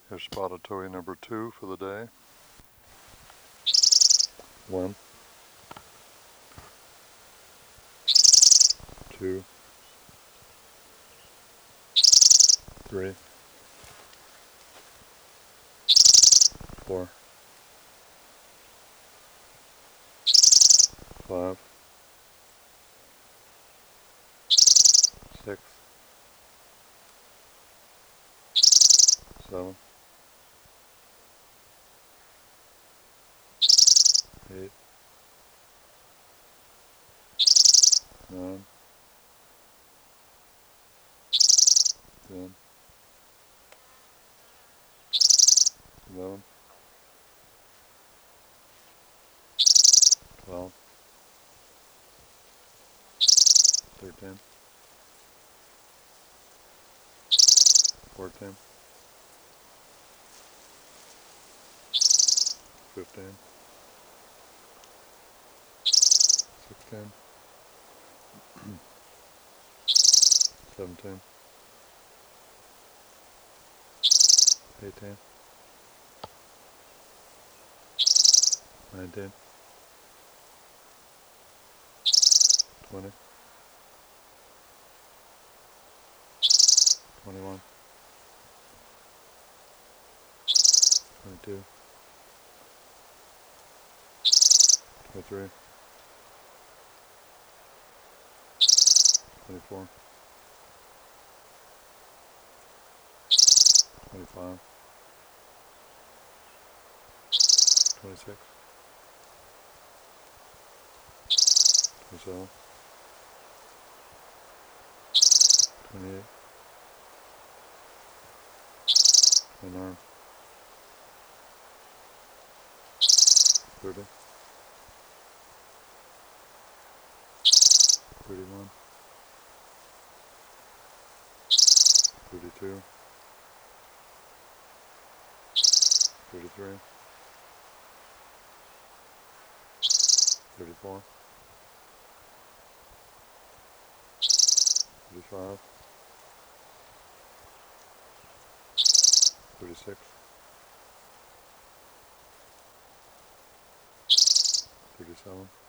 Here's spotted towhee number 2 for the day. 1, 2, 3, 4, 5, 6, 7, 8, 9, 10, 11, 12, 13, 14, 15, 16, 17, 18, 19, 20, 21, 22, 23, 24, 25, 26, 27, 28, 29, 30, 31, 32, 33, 34, 35, 36, 37,